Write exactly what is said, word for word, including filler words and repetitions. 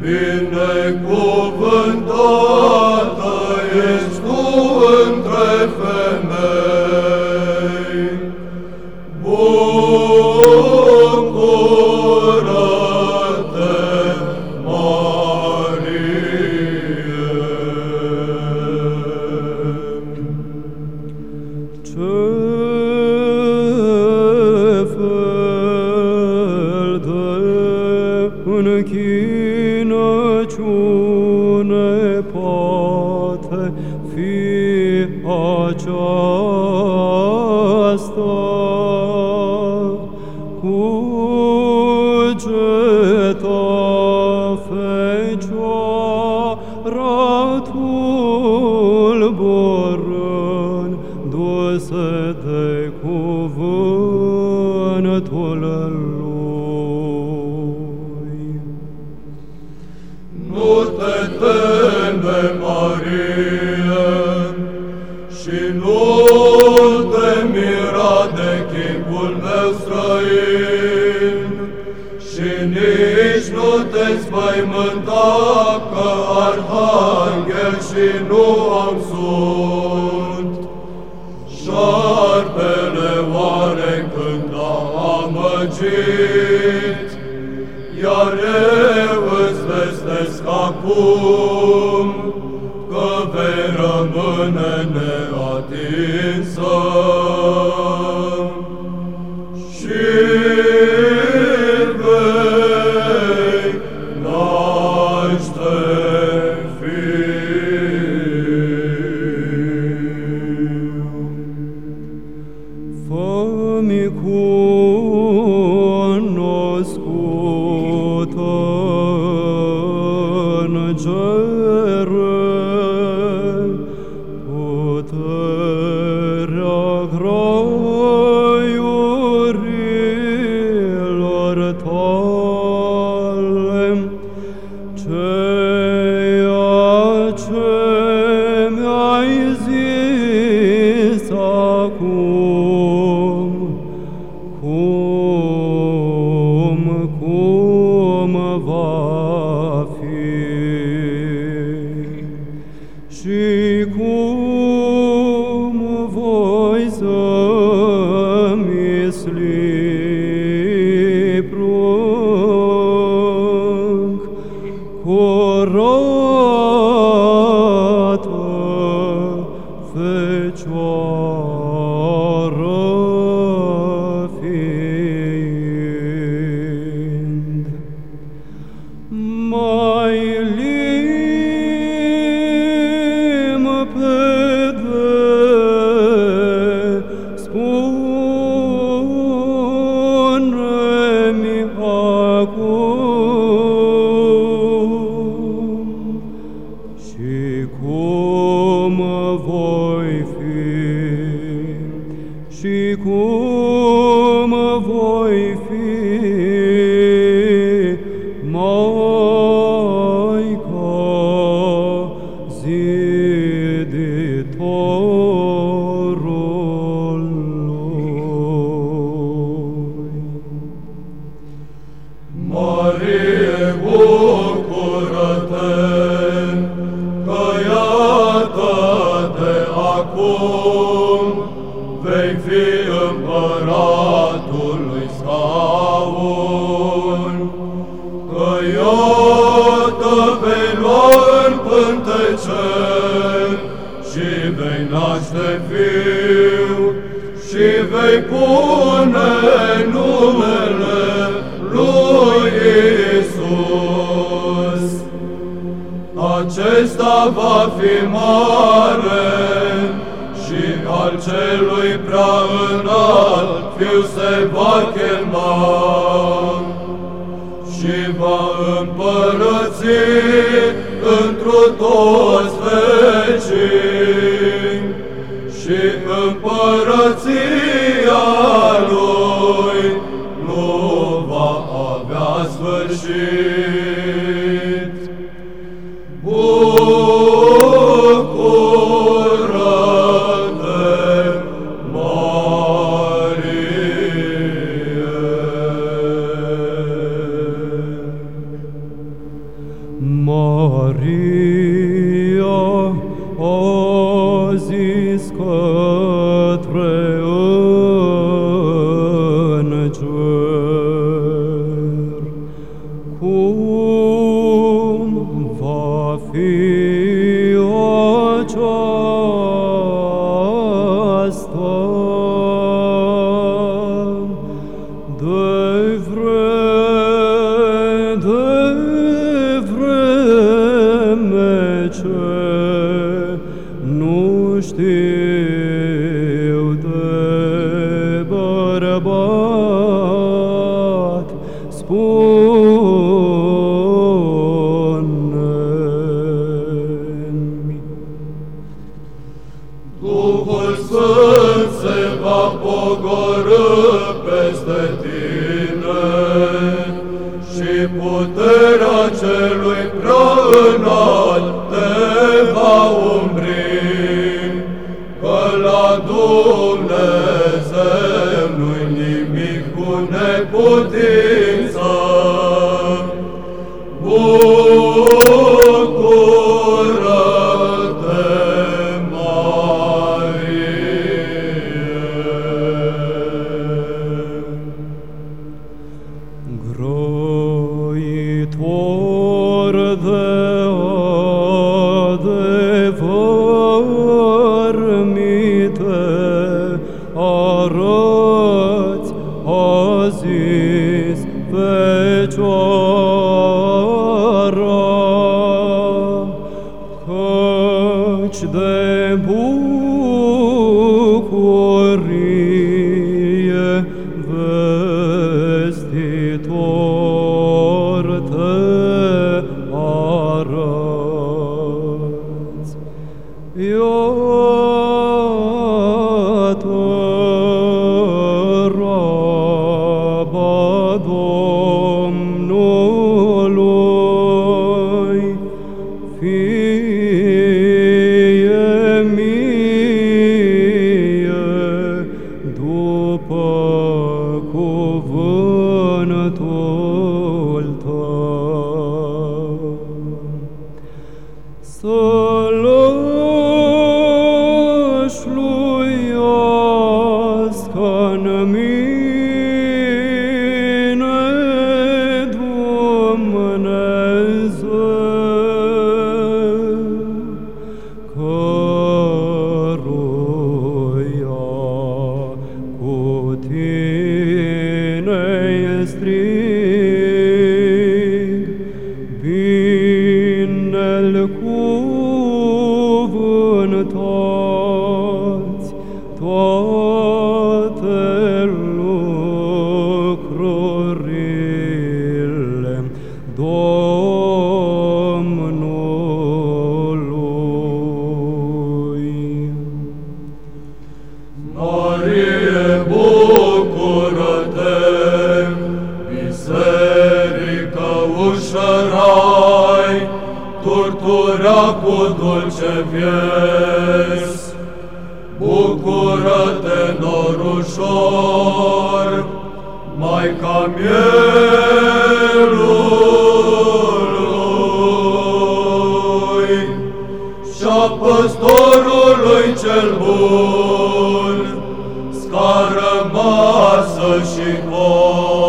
Binecuvântată ești tu între femei, bucură-te, Marie. Ce fel de închinăciune poate fi aceasta? Cugeta Fecioară tulburând, duse de cuvântul lui. Nu te teme, Marie, și nu te mira de chipul meu străin, și nici nu te spăimânta că arhanghel și nu am sunt. Șarpele oare când a amăgit, iar eu îți vestesc acum că vei rămâne neatinsă. Și vei naște fiu. Fă-mi cunoscută îngere puterea graiurilor tale, ceea ce mi-ai zis acum, cum, cum va fi și cum voi să-mi sli prunc curată Fecioară fiind. Mai limpede spune-mi acum și cum voi fi și cum voi fi Maica ziditorului. Marie, bucură-te, că iată de acum vei fi împăratului scaun, că iată vei lua în pântece și vei naște fiu și vei pune numele lui Iisus. Acesta va fi mare și al celui prea înalt fiu se va chema și va împărăți întru toți vecii și împărăția lui nu va avea sfârșit. Bucură-te, Marie! Maria a zis către înger, cum va fi aceasta de vreme, de vreme ce nu știu de bărbat, spune-mi. Duhul Sfânt se va pogorî peste tine și puterea Celui Preaînalt te va umbri, că la Dumnezeu nu-i nimic cu neputință. Bucură-te, Grăitor de adevăr mi te arăți, a zis Fecioara, căci de bucurie vestitor te arăți. Iată raba Domnului, fie mie după cuvântul tău. Să lășluiască-n mine Dumnezeu, căruia cu tine strig, bine-l cuvântați toate lucrurile Domnului. Marie, bucură-te, biserică ușărai, turtura cu dulce vies. Bucură-te, norușor, Maica mielului și-a păstorului cel bun, scară masă și cor.